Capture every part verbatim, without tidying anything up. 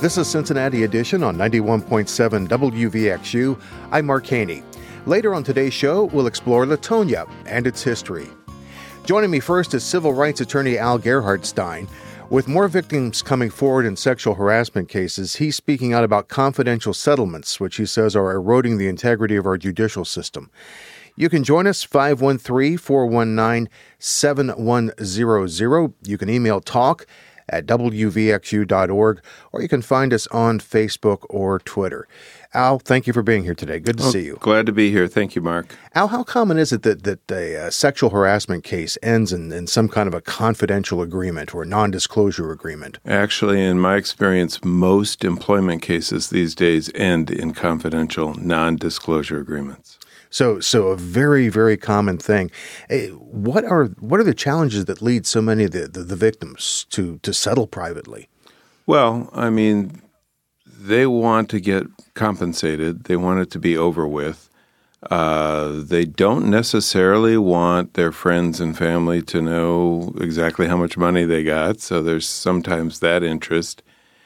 This is Cincinnati Edition on ninety-one point seven W V X U. I'm Mark Haney. Later on today's show, we'll explore Latonia and its history. Joining me first is civil rights attorney Al Gerhardstein. With more victims coming forward in sexual harassment cases, he's speaking out about confidential settlements, which he says are eroding the integrity of our judicial system. You can join us, five one three, four one nine, seven one zero zero. You can email talk at w v x u dot org, or you can find us on Facebook or Twitter. Al, thank you for being here today. Good to oh, see you. Glad to be here. Thank you, Mark. Al, how common is it that, that a, a sexual harassment case ends in, in some kind of a confidential agreement or non-disclosure agreement? Actually, in my experience, most employment cases these days end in confidential non-disclosure agreements. So, so a very, very common thing. What are what are the challenges that lead so many of the, the, the victims to, to settle privately? Well, I mean, they want to get compensated. They want it to be over with. Uh, they don't necessarily want their friends and family to know exactly how much money they got. So there's sometimes that interest.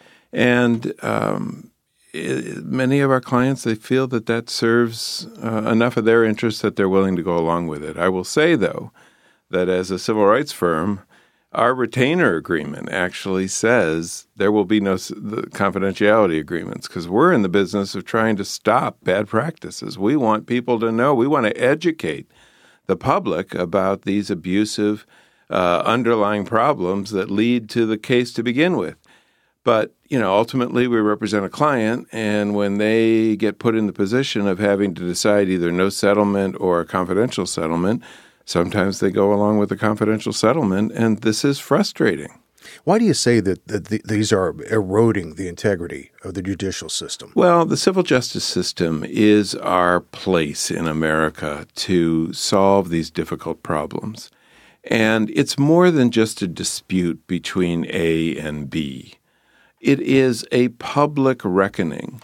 And um, it, many of our clients, they feel that that serves uh, enough of their interest that they're willing to go along with it. I will say, though, that as a civil rights firm, our retainer agreement actually says there will be no the confidentiality agreements because we're in the business of trying to stop bad practices. We want people to know. We want to educate the public about these abusive uh, underlying problems that lead to the case to begin with. But, you know, ultimately we represent a client, and when they get put in the position of having to decide either no settlement or a confidential settlement, sometimes they go along with a confidential settlement, and this is frustrating. Why do you say that, that the, these are eroding the integrity of the judicial system? Well, the civil justice system is our place in America to solve these difficult problems. And it's more than just a dispute between A and B. It is a public reckoning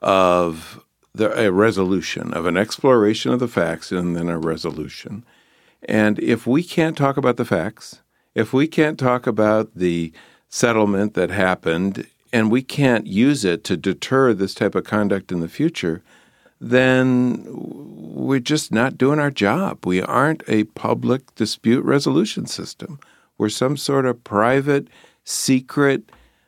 of the, a resolution, of an exploration of the facts and then a resolution. And if we can't talk about the facts, if we can't talk about the settlement that happened, and we can't use it to deter this type of conduct in the future, then we're just not doing our job. We aren't a public dispute resolution system. We're some sort of private, secret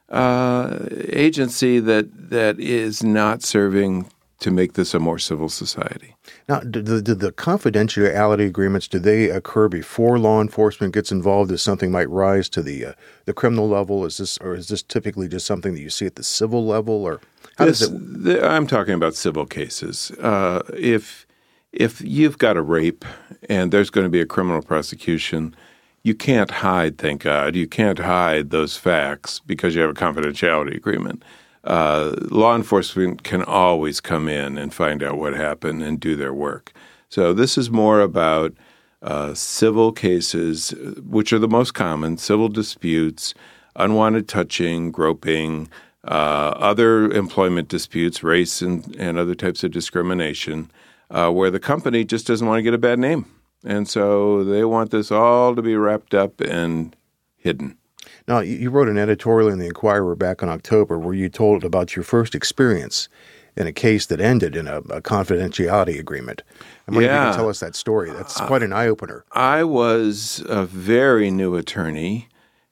uh, agency that that is not serving to make this a more civil society. Now, do the, do the confidentiality agreements, do they occur before law enforcement gets involved as something might rise to the uh, the criminal level? Is this, or is this typically just something that you see at the civil level, or how this, does it? The, I'm talking about civil cases. Uh, if if you've got a rape and there's going to be a criminal prosecution, you can't hide, thank God, you can't hide those facts because you have a confidentiality agreement. Uh, law enforcement can always come in and find out what happened and do their work. So this is more about uh, civil cases, which are the most common, civil disputes, unwanted touching, groping, uh, other employment disputes, race and, and other types of discrimination, uh, where the company just doesn't want to get a bad name. And so they want this all to be wrapped up and hidden. Now, you wrote an editorial in the Inquirer back in October where you told about your first experience in a case that ended in a, a confidentiality agreement. I'm wondering yeah. if you can tell us that story. That's quite an eye-opener. I was a very new attorney,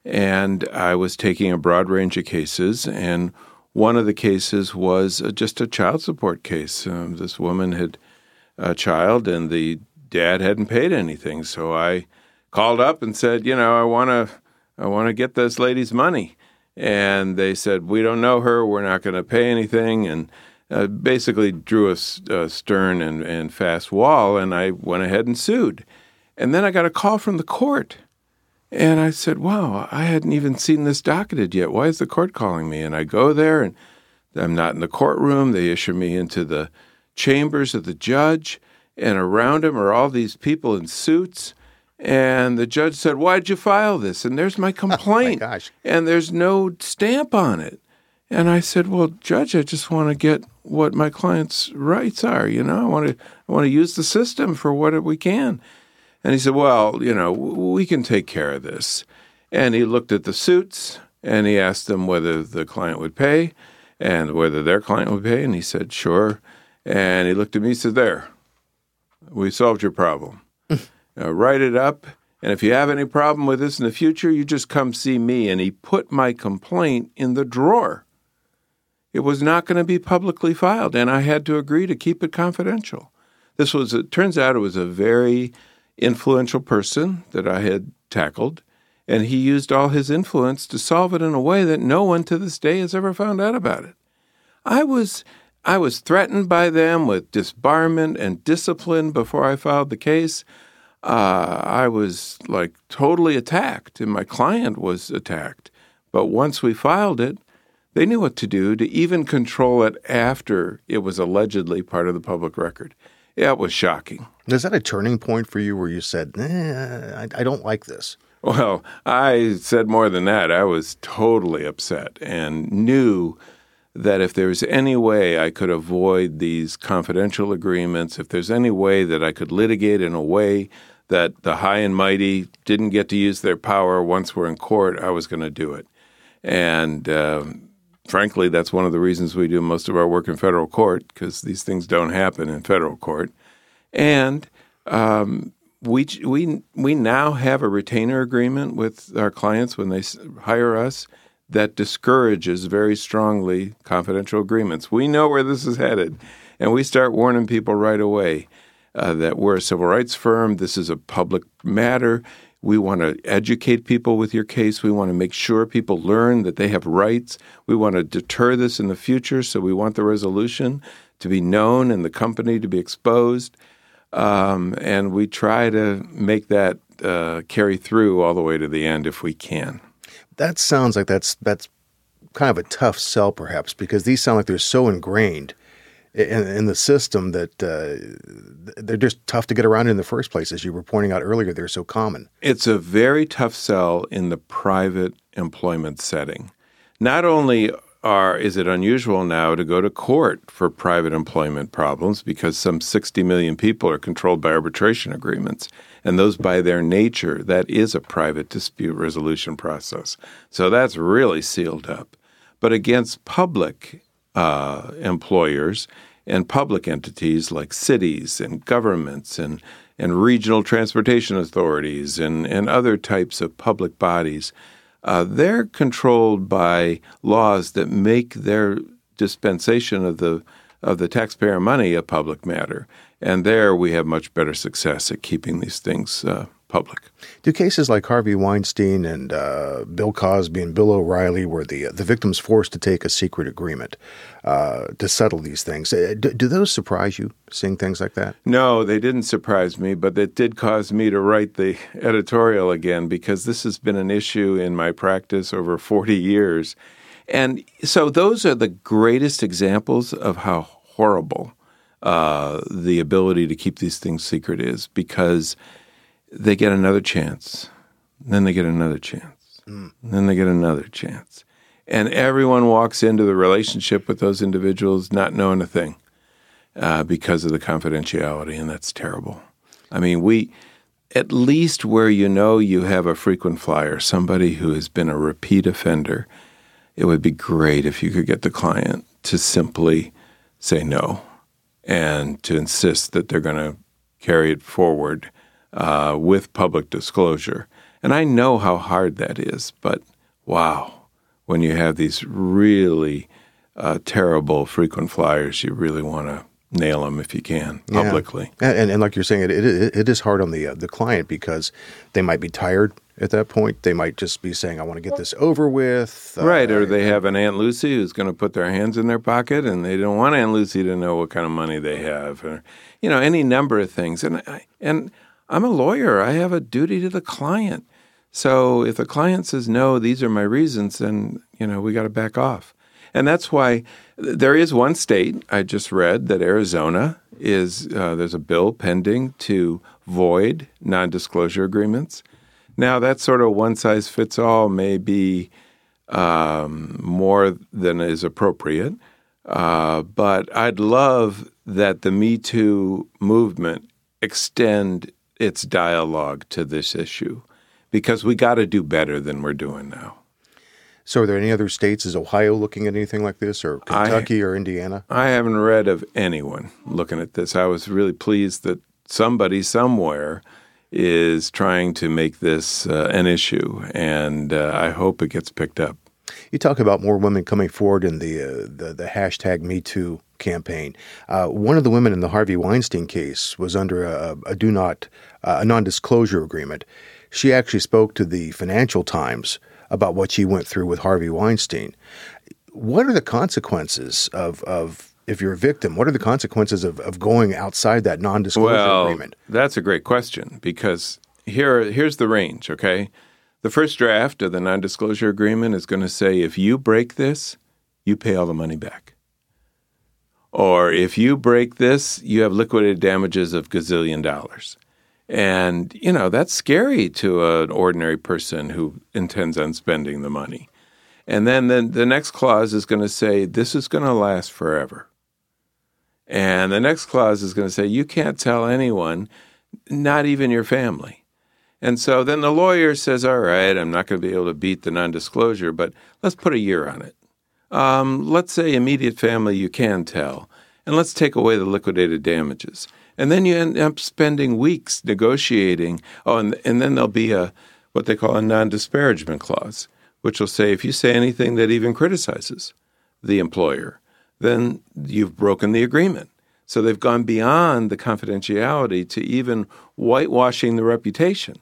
and I was taking a broad range of cases, and one of the cases was just a child support case. Um, this woman had a child, and the dad hadn't paid anything, so I called up and said, you know, I want to I want to get this lady's money. And they said, we don't know her. We're not going to pay anything. And uh, basically drew a, a stern and, and fast wall. And I went ahead and sued. And then I got a call from the court. And I said, wow, I hadn't even seen this docketed yet. Why is the court calling me? And I go there, and I'm not in the courtroom. They issue me into the chambers of the judge. And around him are all these people in suits. And the judge said, why'd you file this? And there's my complaint. Oh, my gosh. And there's no stamp on it. And I said, well, Judge, I just want to get what my client's rights are. You know, I want to I want to use the system for what we can. And he said, well, you know, we can take care of this. And he looked at the suits, and he asked them whether the client would pay. and whether their client would pay. And he said, sure. And he looked at me and said, there, we solved your problem. uh, write it up. And if you have any problem with this in the future, you just come see me. And he put my complaint in the drawer. It was not going to be publicly filed, and I had to agree to keep it confidential. This was, it turns out it was a very influential person that I had tackled, and he used all his influence to solve it in a way that no one to this day has ever found out about it. I was I was threatened by them with disbarment and discipline before I filed the case. Uh, I was like totally attacked, and my client was attacked. But once we filed it, they knew what to do to even control it after it was allegedly part of the public record. Yeah, it was shocking. Is that a turning point for you where you said, eh, I, I don't like this? Well, I said more than that. I was totally upset and knew that if there was any way I could avoid these confidential agreements, if there's any way that I could litigate in a way that the high and mighty didn't get to use their power once we're in court, I was going to do it. And um, frankly, that's one of the reasons we do most of our work in federal court, because these things don't happen in federal court. And um, we we we now have a retainer agreement with our clients when they hire us that discourages very strongly confidential agreements. We know where this is headed, and we start warning people right away uh, that we're a civil rights firm. This is a public matter. We want to educate people with your case. We want to make sure people learn that they have rights. We want to deter this in the future, so we want the resolution to be known and the company to be exposed. Um, and we try to make that uh, carry through all the way to the end if we can. That sounds like that's that's kind of a tough sell, perhaps, because these sound like they're so ingrained in, in the system that uh, they're just tough to get around in the first place. As you were pointing out earlier, they're so common. It's a very tough sell in the private employment setting. Not only are is it unusual now to go to court for private employment problems because some sixty million people are controlled by arbitration agreements, and those by their nature, that is a private dispute resolution process. So that's really sealed up. But against public uh, employers and public entities like cities and governments and, and regional transportation authorities and, and other types of public bodies, Uh, they're controlled by laws that make their dispensation of the of the taxpayer money a public matter. And there we have much better success at keeping these things uh, public. Do cases like Harvey Weinstein and uh, Bill Cosby and Bill O'Reilly, where the the victim's forced to take a secret agreement uh, to settle these things, do, do those surprise you, seeing things like that? No, they didn't surprise me, but it did cause me to write the editorial again, because this has been an issue in my practice over forty years. And so those are the greatest examples of how horrible uh, the ability to keep these things secret is, because they get another chance, then they get another chance, mm. then they get another chance. And everyone walks into the relationship with those individuals not knowing a thing uh, because of the confidentiality, and that's terrible. I mean, we, at least where you know you have a frequent flyer, somebody who has been a repeat offender, it would be great if you could get the client to simply say no and to insist that they're going to carry it forward Uh, with public disclosure. And I know how hard that is, but wow, when you have these really uh, terrible frequent flyers, you really want to nail them if you can, publicly. Yeah. And, and like you're saying, it, it, it is hard on the uh, the client, because they might be tired at that point. They might just be saying, I want to get this over with. Uh, right, or they have an Aunt Lucy who's going to put their hands in their pocket, and they don't want Aunt Lucy to know what kind of money they have, or, you know, any number of things. And I, and I'm a lawyer. I have a duty to the client. So if the client says, no, these are my reasons, then, you know, we got to back off. And that's why there is one state I just read that Arizona is, uh, there's a bill pending to void non-disclosure agreements. Now, that sort of one-size-fits-all may be um, more than is appropriate, uh, but I'd love that the Me Too movement extend its dialogue to this issue, because we got to do better than we're doing now. So are there any other states? Is Ohio looking at anything like this, or Kentucky I, or Indiana? I haven't read of anyone looking at this. I was really pleased that somebody somewhere is trying to make this uh, an issue, and uh, I hope it gets picked up. You talk about more women coming forward in the uh, the, the hashtag Me Too campaign. Uh, one of the women in the Harvey Weinstein case was under a, a do not uh, a non-disclosure agreement. She actually spoke to the Financial Times about what she went through with Harvey Weinstein. What are the consequences of of if you're a victim? What are the consequences of, of going outside that non-disclosure well, agreement? That's a great question, because here here's the range, okay? The first draft of the non-disclosure agreement is going to say if you break this, you pay all the money back. Or if you break this, you have liquidated damages of gazillion dollars. And, you know, that's scary to an ordinary person who intends on spending the money. And then the, the next clause is going to say this is going to last forever. And the next clause is going to say you can't tell anyone, not even your family. And so then the lawyer says, all right, I'm not going to be able to beat the non-disclosure, but let's put a year on it. Um, let's say immediate family you can tell, and let's take away the liquidated damages. And then you end up spending weeks negotiating. Oh, and, and then there'll be a what they call a non-disparagement clause, which will say if you say anything that even criticizes the employer, then you've broken the agreement. So they've gone beyond the confidentiality to even whitewashing the reputation.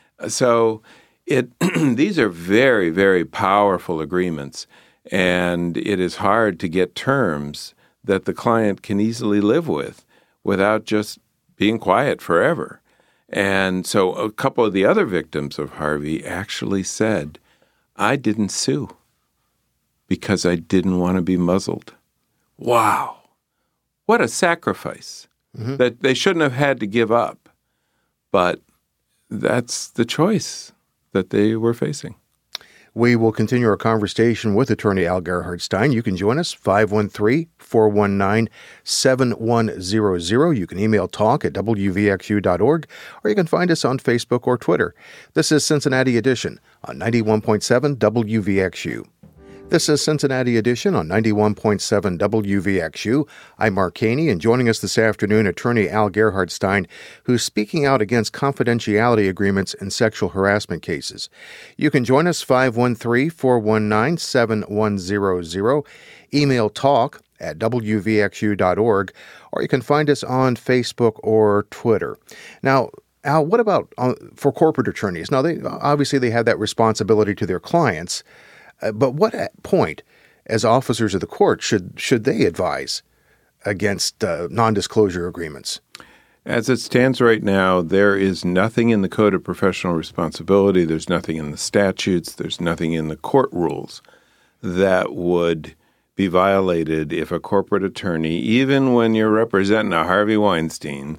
So it these are very, very powerful agreements, and it is hard to get terms that the client can easily live with without just being quiet forever. And so a couple of the other victims of Harvey actually said, I didn't sue because I didn't want to be muzzled. Wow. What a sacrifice mm-hmm. that they shouldn't have had to give up. But that's the choice that they were facing. We will continue our conversation with attorney Al Gerhardstein. You can join us, five one three, four one nine, seven one zero zero. You can email talk at w v x u dot org, or you can find us on Facebook or Twitter. This is Cincinnati Edition on ninety-one point seven W V X U. This is Cincinnati Edition on ninety-one point seven W V X U. I'm Mark Caney, and joining us this afternoon, attorney Al Gerhardstein, who's speaking out against confidentiality agreements in sexual harassment cases. You can join us, five one three, four one nine, seven one zero zero. Email talk at w v x u dot org, or you can find us on Facebook or Twitter. Now, Al, what about uh, for corporate attorneys? Now, they obviously they have that responsibility to their clients. Uh, but what point, as officers of the court, should should they advise against uh, non-disclosure agreements? As it stands right now, there is nothing in the Code of Professional Responsibility, there's nothing in the statutes, there's nothing in the court rules that would be violated if a corporate attorney, even when you're representing a Harvey Weinstein,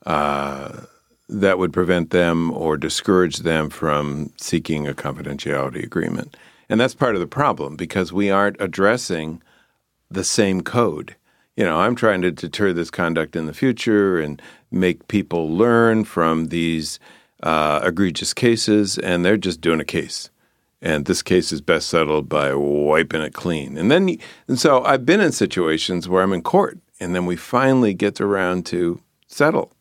uh, that would prevent them or discourage them from seeking a confidentiality agreement. And that's part of the problem, because we aren't addressing the same code. You know, I'm trying to deter this conduct in the future and make people learn from these uh, egregious cases, and they're just doing a case. And this case is best settled by wiping it clean. And then, and so I've been in situations where I'm in court, and then we finally get around to settle.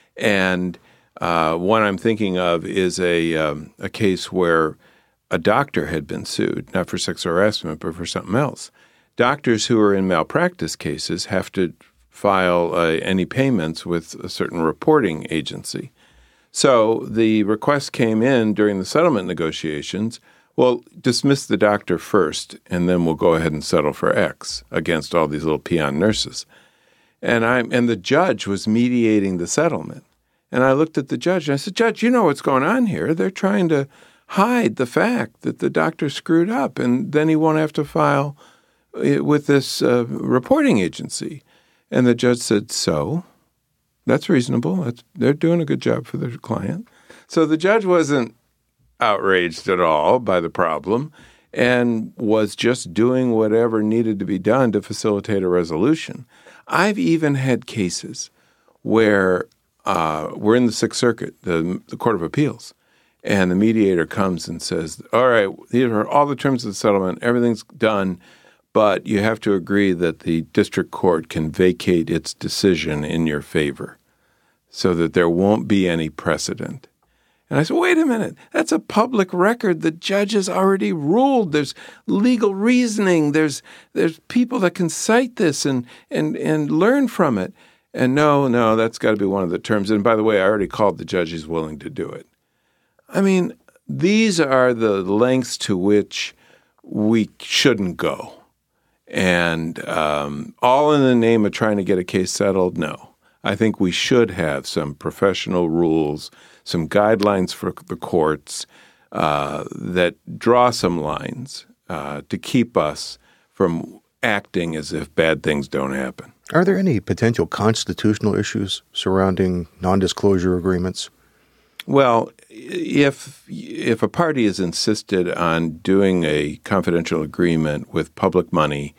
And uh, one I'm thinking of is a um, a case where a doctor had been sued, not for sexual harassment, but for something else. Doctors who are in malpractice cases have to file uh, any payments with a certain reporting agency. So the request came in during the settlement negotiations, well, dismiss the doctor first, and then we'll go ahead and settle for X against all these little peon nurses. And I and the judge was mediating the settlement. And I looked at the judge, and I said, Judge, you know what's going on here. They're trying to hide the fact that the doctor screwed up, and then he won't have to file with this uh, reporting agency. And the judge said, so? That's reasonable. That's, they're doing a good job for their client. So the judge wasn't outraged at all by the problem and was just doing whatever needed to be done to facilitate a resolution. I've even had cases where uh, we're in the Sixth Circuit, the, the Court of Appeals, and the mediator comes and says, all right, these are all the terms of the settlement, everything's done, but you have to agree that the district court can vacate its decision in your favor so that there won't be any precedent. And I said, wait a minute, that's a public record. The judge has already ruled. There's legal reasoning. There's there's people that can cite this and and and learn from it. And no, no, that's got to be one of the terms. And by the way, I already called the judge. He's willing to do it. I mean, these are the lengths to which we shouldn't go. And um, all in the name of trying to get a case settled? No. I think we should have some professional rules, some guidelines for the courts uh, that draw some lines uh, to keep us from acting as if bad things don't happen. Are there any potential constitutional issues surrounding non-disclosure agreements? Well, if if a party is insisted on doing a confidential agreement with public money,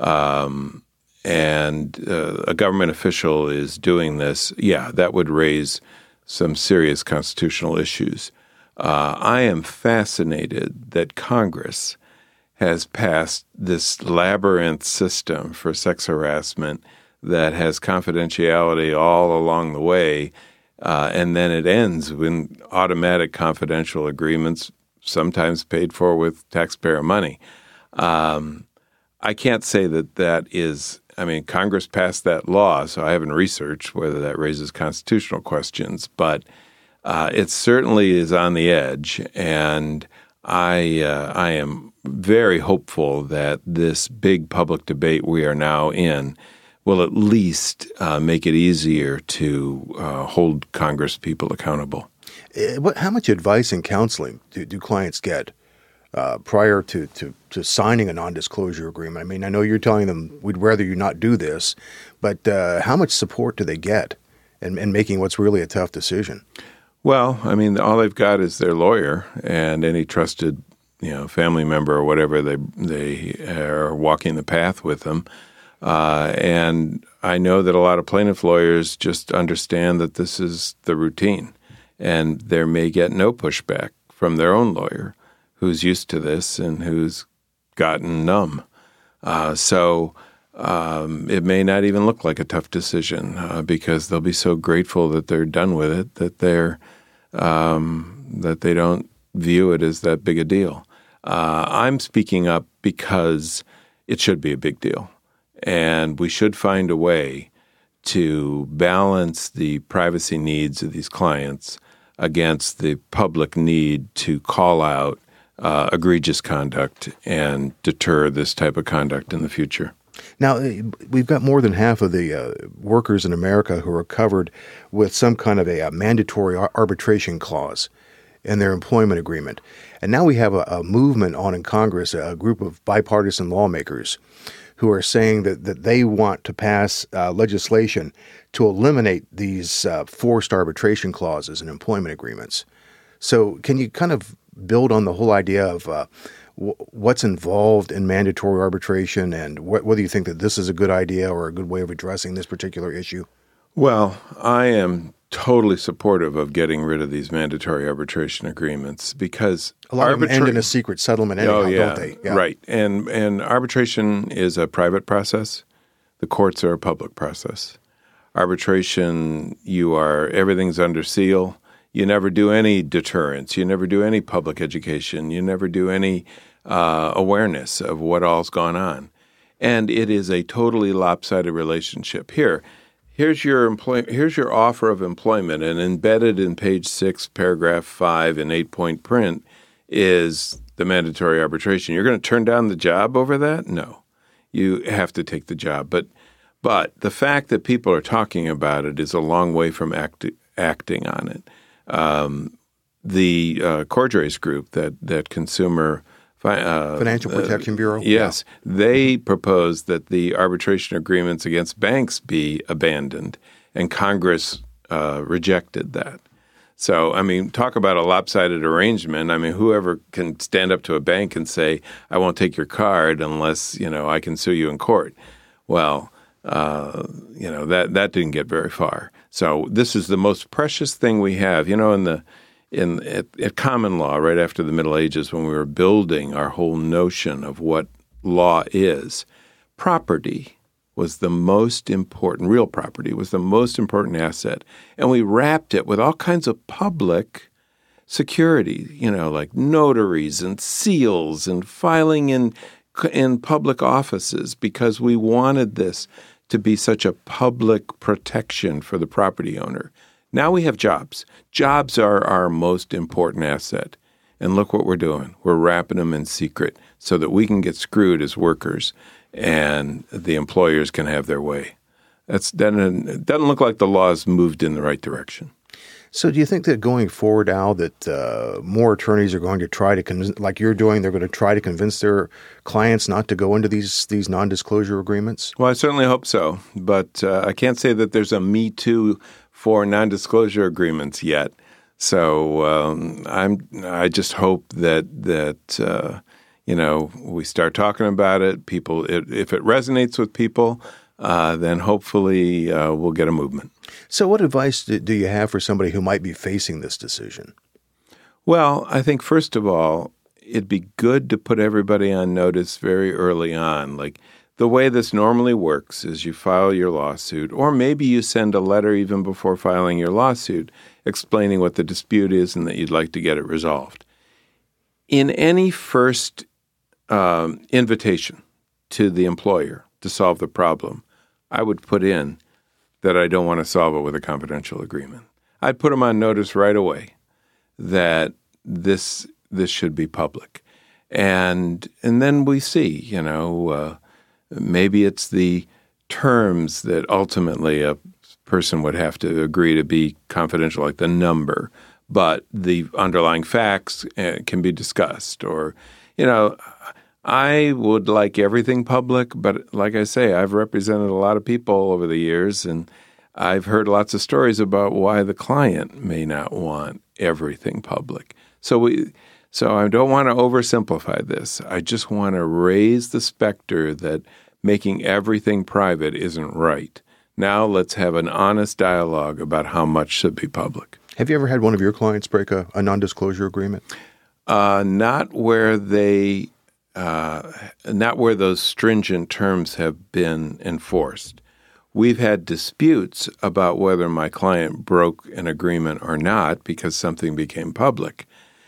um, and uh, a government official is doing this, yeah, that would raise some serious constitutional issues. Uh, I am fascinated that Congress has passed this labyrinth system for sex harassment that has confidentiality all along the way, uh, and then it ends with automatic confidential agreements, sometimes paid for with taxpayer money. Um, I can't say that that is, I mean, Congress passed that law, so I haven't researched whether that raises constitutional questions, but uh, it certainly is on the edge, and I uh, I am very hopeful that this big public debate we are now in will at least uh, make it easier to uh, hold Congress people accountable. What, how much advice and counseling do, do clients get uh, prior to, to, to signing a non-disclosure agreement? I mean, I know you're telling them we'd rather you not do this, but uh, how much support do they get in, in making what's really a tough decision? Well, I mean, all they've got is their lawyer and any trusted, you know, family member or whatever. They they are walking the path with them. Uh, and I know that a lot of plaintiff lawyers just understand that this is the routine, and there may get no pushback from their own lawyer who's used to this and who's gotten numb. Uh, so um, it may not even look like a tough decision uh, because they'll be so grateful that they're done with it that they're um, that they don't view it as that big a deal. Uh, I'm speaking up because it should be a big deal. And we should find a way to balance the privacy needs of these clients against the public need to call out uh, egregious conduct and deter this type of conduct in the future. Now, we've got more than half of the uh, workers in America who are covered with some kind of a, a mandatory arbitration clause in their employment agreement. And now we have a, a movement on in Congress, a group of bipartisan lawmakers who are saying that, that they want to pass uh, legislation to eliminate these uh, forced arbitration clauses in employment agreements. So can you kind of build on the whole idea of uh, w- what's involved in mandatory arbitration and wh- whether you think that this is a good idea or a good way of addressing this particular issue? Well, I am totally supportive of getting rid of these mandatory arbitration agreements because a lot arbitra- of them end in a secret settlement anyhow, oh, yeah. don't they? Yeah. Right. And and arbitration is a private process. The courts are a public process. Arbitration, you are everything's under seal. You never do any deterrence. You never do any public education. You never do any uh, awareness of what all's gone on. And it is a totally lopsided relationship. Here, Here's your employ- Here's your offer of employment, and embedded in page six, paragraph five, in eight-point print is the mandatory arbitration. You're going to turn down the job over that? No, you have to take the job. But but the fact that people are talking about it is a long way from act- acting on it. Um, the uh, Cordray group, that that consumer. Uh, Financial Protection uh, Bureau? Yes. Yeah. They proposed that the arbitration agreements against banks be abandoned, and Congress uh, rejected that. So, I mean, talk about a lopsided arrangement. I mean, whoever can stand up to a bank and say, I won't take your card unless, you know, I can sue you in court. Well, uh, you know, that, that didn't get very far. So this is the most precious thing we have. You know, in the in at, at common law, right after the Middle Ages, when we were building our whole notion of what law is, property was the most important, real property was the most important asset. And we wrapped it with all kinds of public security, you know, like notaries and seals and filing in in public offices, because we wanted this to be such a public protection for the property owner. Now we have jobs. Jobs are our most important asset. And look what we're doing. We're wrapping them in secret so that we can get screwed as workers and the employers can have their way. That's doesn't, it doesn't look like the law has moved in the right direction. So do you think that going forward, Al, that uh, more attorneys are going to try to, con- like you're doing, they're going to try to convince their clients not to go into these these non-disclosure agreements? Well, I certainly hope so. But uh, I can't say that there's a Me Too for non-disclosure agreements yet. So um, I'm I just hope that that uh, you know we start talking about it. People, it, if it resonates with people, uh, then hopefully uh, we'll get a movement. So what advice do, do you have for somebody who might be facing this decision? Well, I think first of all, it'd be good to put everybody on notice very early on. Like the way this normally works is you file your lawsuit, or maybe you send a letter even before filing your lawsuit explaining what the dispute is and that you'd like to get it resolved. In any first um, invitation to the employer to solve the problem, I would put in that I don't want to solve it with a confidential agreement. I'd put them on notice right away that this this should be public. And and then we see, you know, uh, maybe it's the terms that ultimately a person would have to agree to be confidential, like the number, but the underlying facts uh, can be discussed. Or, you know, I would like everything public, but like I say, I've represented a lot of people over the years, and I've heard lots of stories about why the client may not want everything public. So we, so I don't want to oversimplify this. I just want to raise the specter that making everything private isn't right. Now let's have an honest dialogue about how much should be public. Have you ever had one of your clients break a, a non-disclosure agreement? Uh, not where they... Uh, not where those stringent terms have been enforced. We've had disputes about whether my client broke an agreement or not because something became public,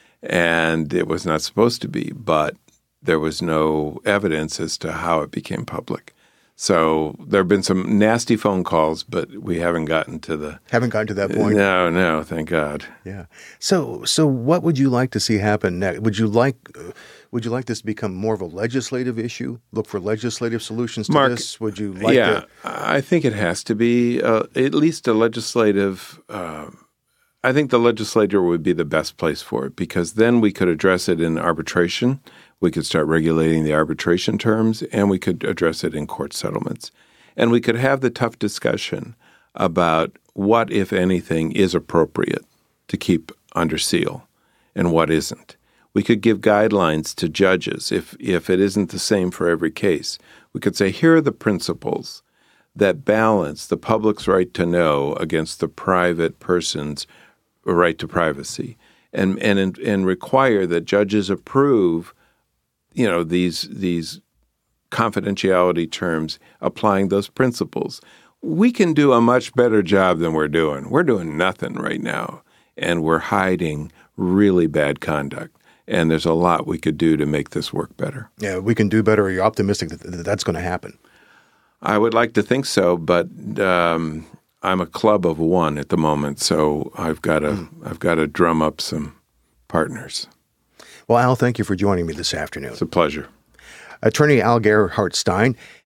and it was not supposed to be, but there was no evidence as to how it became public. So there have been some nasty phone calls, but we haven't gotten to the... Haven't gotten to that point? No, no, thank God. Yeah. So so what would you like to see happen next? Would you like... Uh, Would you like this to become more of a legislative issue? Look for legislative solutions to Mark, this? Would you like yeah, to? I think it has to be uh, at least a legislative. Uh, I think the legislature would be the best place for it, because then we could address it in arbitration. We could start regulating the arbitration terms, and we could address it in court settlements. And we could have the tough discussion about what, if anything, is appropriate to keep under seal and what isn't. We could give guidelines to judges if, if it isn't the same for every case. We could say, here are the principles that balance the public's right to know against the private person's right to privacy, and and and require that judges approve, you know, these these confidentiality terms applying those principles. We can do a much better job than we're doing. We're doing nothing right now, and we're hiding really bad conduct. And there's a lot we could do to make this work better. Yeah, we can do better. Are you optimistic that that that's going to happen? I would like to think so, but um, I'm a club of one at the moment, so I've got to mm. I've got to drum up some partners. Well, Al, thank you for joining me this afternoon. It's a pleasure. Attorney Al Gerhardt Stein.